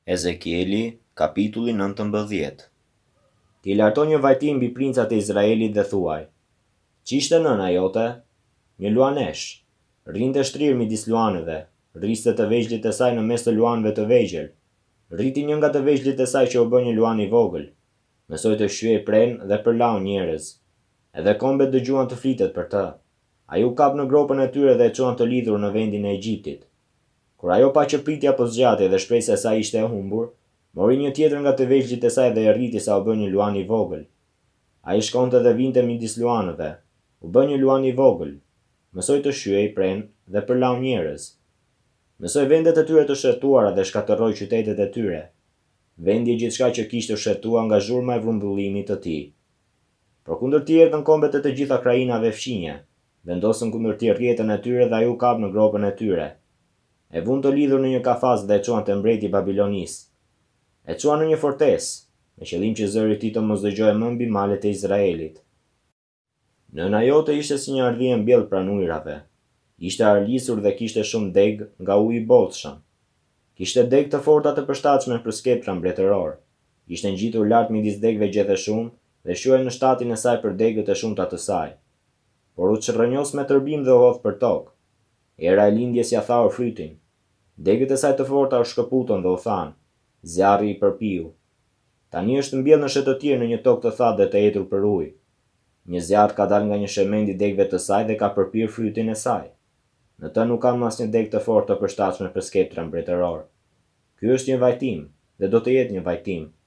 Ezekieli, kapitulli 19. Ti larto një vajtim mbi princat e Izraelit dhe thuaj: Qishte nëna jote? Një luanesh. Rrinte shtrirë midis luanëve, rriste të vegjlit e saj në mes të luanëve të vegjël. Rriti një nga të vegjlit e saj që u bë një luan i vogël. Mësoi të shlyej pren dhe përlau njerëz. Edhe kombet dëgjuan të flitet për të. Ai u kap në gropën e tyre dhe e çuan të lidhur në vendin e Egjiptit. Kur ajo pa që pritja po zgjatej dhe shpresa e saj ishte e humbur, mori një tjetër nga të vegjlit e saj dhe e rriti sa u bë një luan i vogël. Ai shkonte dhe vinte midis luanëve. U bë një luan i vogël. Mësoi të shlyej pren dhe përlau njerëz. Mësoi vendet e tyre të shëtuara dhe shkatërroi qytetet e tyre. Vendi gjithçka që kishte shëtua nga zhurma e vrumbullimit të tij. Por kundër tij erdhën kombet e të gjitha krajinave fqinje, vendosën kundër tij rrjetën e tyre dhe ai u kap në gropën e tyre. E vun të lidhur në një kafaz dhe e çuan te mbreti i Babilonis. E çuan në një fortesë, me qëllim që zëri i tij të mos dëgjojë më mbi malet e Izraelit. Nëna jote ishte si një ardhie mbjellë pranë ujrave. Ishte arlisur dhe kishte shumë deg nga uji i bollshëm. Kishte deg të forta të përshtatshme për skeptra mbretëror. Ishte ngjitur lart midis degëve gjethe shumë dhe shuaj në shtatin e saj për degët e shumta të saj. Por u çrrënjos me tërbim dhe u hodh për tokë. Era e lindjes ja tha frytin. Degët e saj të forta u shkëputën dhe u than: Zjarri i përpiu. Tani është mbjellë në shëtëtirë në një tokë të thatë dhe të etur për ujë. Një zjarr ka dalë nga një shemend i degëve të saj dhe ka përpir frytin e saj. Në të nuk ka asnjë degë të fortë të përshtatshme për skeptra mbretëror. Ky është një vajtim dhe do të jetë një vajtim.